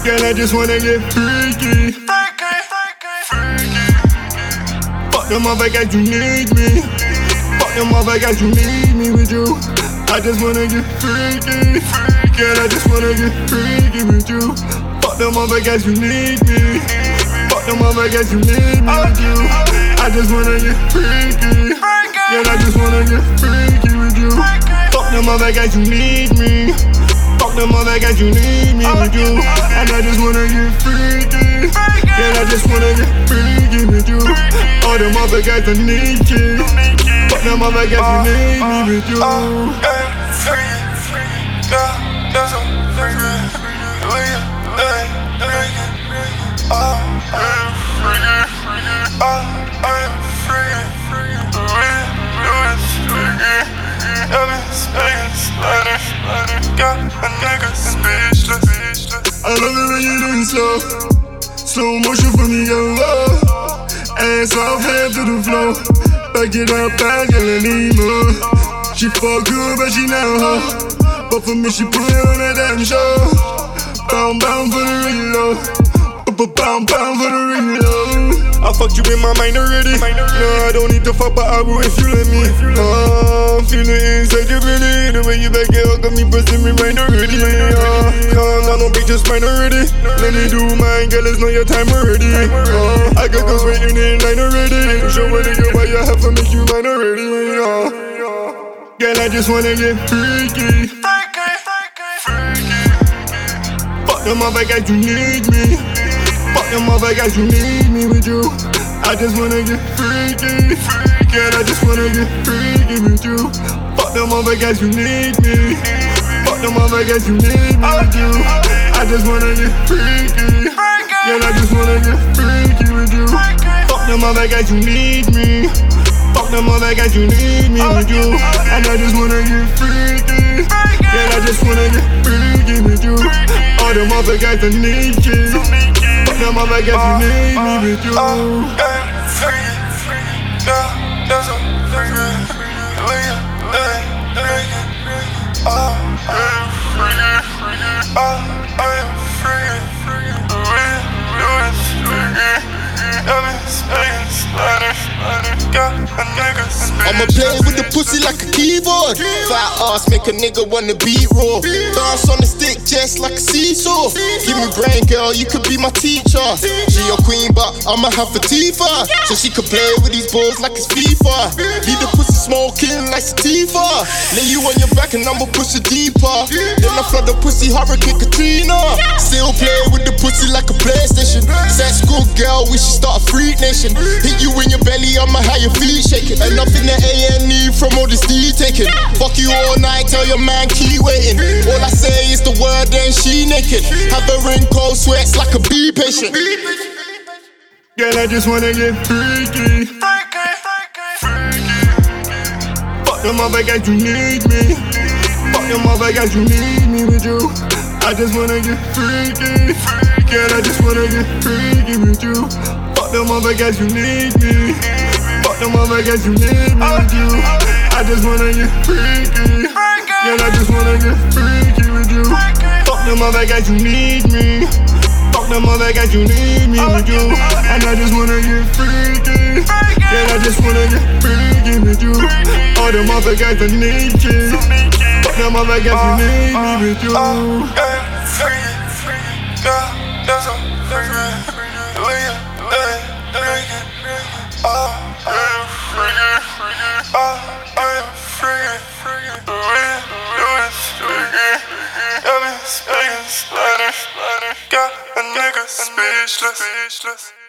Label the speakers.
Speaker 1: Girl, I just wanna get freaky. Fuck them other guys, you need me. Fuck them other guys, you need me with you. I just wanna get freaky. Girl, I just wanna get freaky with you. Fuck them other guys, you need me. Fuck them other guys, you need me with you. I just wanna get freaky. Girl, I just wanna get freaky with you. Fuck them other guys, you need me. Fuck them other guys, you need me with you. And I just wanna get freaky. Girl, I just wanna get freaky with you. All them other guys, I need you. Fuck them other guys, you need me with you. I love it when you doing slow motion for me, yo. Ass off, head to the floor. Back it up, back it anymore. She fuck good, but she not hoe. But for me, she put it on that damn show. Bound for the reload. Bound for the reload. I fucked you in my mind already. No, I don't need to fuck, but I will if you let me. I'm feeling inside your belly. The way you back it up got me bursting me mind already. Calm down, don't be just mine already. Let me do mine, girl, it's not your time already. I got girls waiting in line already. Show what they get, why you have to make you mine already. Girl, I just wanna get freaky. Fuck them other guys, you need me. Fuck them other guys, you need me with you. I just wanna get freaky. Girl, I just wanna get freaky with you. Fuck them other guys, you need me. Fuck them other guys, you need me with you. I just wanna get freaky. Girl, I just wanna get freaky with you. Fuck them other guys, you need me. Fuck them other guys, you need me with you. And I just wanna get freaky. Girl, I just wanna get freaky with you. All them other guys, I need you. Fuck them other guys, you need me with you.
Speaker 2: I'ma play with the pussy like a keyboard. Fat ass make a nigga wanna beat raw. Bounce on the stick just like a seesaw. Give me brain, girl, you could be my teacher. She your queen, but I'ma have a Tifa, so she could play with these balls like it's FIFA. Leave the pussy smoking like Sativa. Lay you on your back and I'ma push it deeper. Then I flood the pussy Hurricane Katrina. Still play with the pussy like a PlayStation. Sex good girl, we should start a freak nation. Hit you in your belly, I'ma have your feet shaking. And up in the A&E from all this D taking. Fuck you all night, tell your man keep waiting. All I say is the word, then she naked. Have her in cold sweats like a bee patient.
Speaker 1: Girl, I just wanna get freaky. Fuck them other guys, you need me. Fuck them other guys, you need me with you. I just wanna get freaky. Girl, I just wanna get freaky with you. Fuck them other guys, you need me. Fuck them other guys, you need me with you. I just wanna get freaky. Girl, I just wanna get freaky with you. Fuck them other guys, you need me. Fuck them other guys, you need me with you. And I just wanna get freaky. Girl, I just wanna get freaky with you. All them other guys, I need you. Fuck them other guys, you need me with you.
Speaker 3: Got a nigga speechless.